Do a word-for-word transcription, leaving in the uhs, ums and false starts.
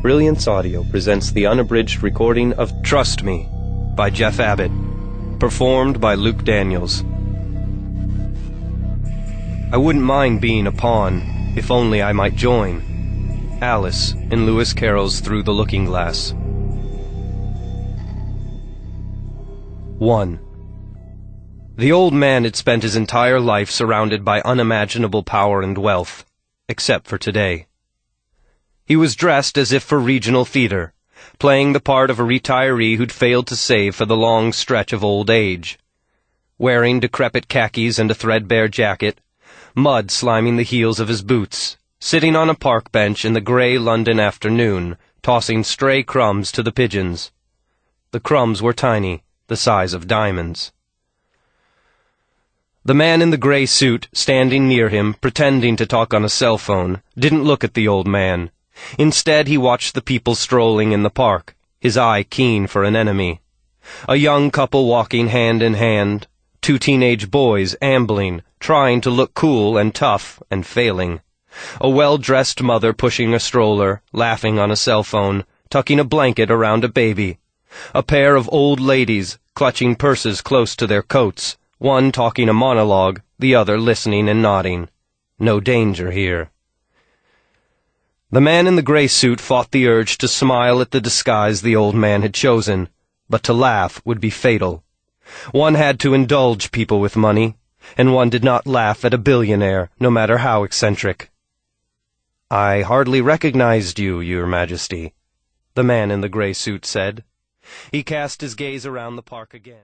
Brilliance Audio presents the unabridged recording of Trust Me by Jeff Abbott, performed by Luke Daniels. I wouldn't mind being a pawn, if only I might join. Alice in Lewis Carroll's Through the Looking Glass. one. The old man had spent his entire life surrounded by unimaginable power and wealth, except for today. He was dressed as if for regional theater, playing the part of a retiree who'd failed to save for the long stretch of old age. Wearing decrepit khakis and a threadbare jacket, mud sliming the heels of his boots, sitting on a park bench in the grey London afternoon, tossing stray crumbs to the pigeons. The crumbs were tiny, the size of diamonds. The man in the grey suit, standing near him, pretending to talk on a cell phone, didn't look at the old man. Instead, he watched the people strolling in the park, his eye keen for an enemy. A young couple walking hand in hand, two teenage boys ambling, trying to look cool and tough, and failing. A well-dressed mother pushing a stroller, laughing on a cell phone, tucking a blanket around a baby. A pair of old ladies, clutching purses close to their coats, one talking a monologue, the other listening and nodding. No danger here. The man in the grey suit fought the urge to smile at the disguise the old man had chosen, but to laugh would be fatal. One had to indulge people with money, and one did not laugh at a billionaire, no matter how eccentric. "I hardly recognized you, Your Majesty," the man in the grey suit said. He cast his gaze around the park again.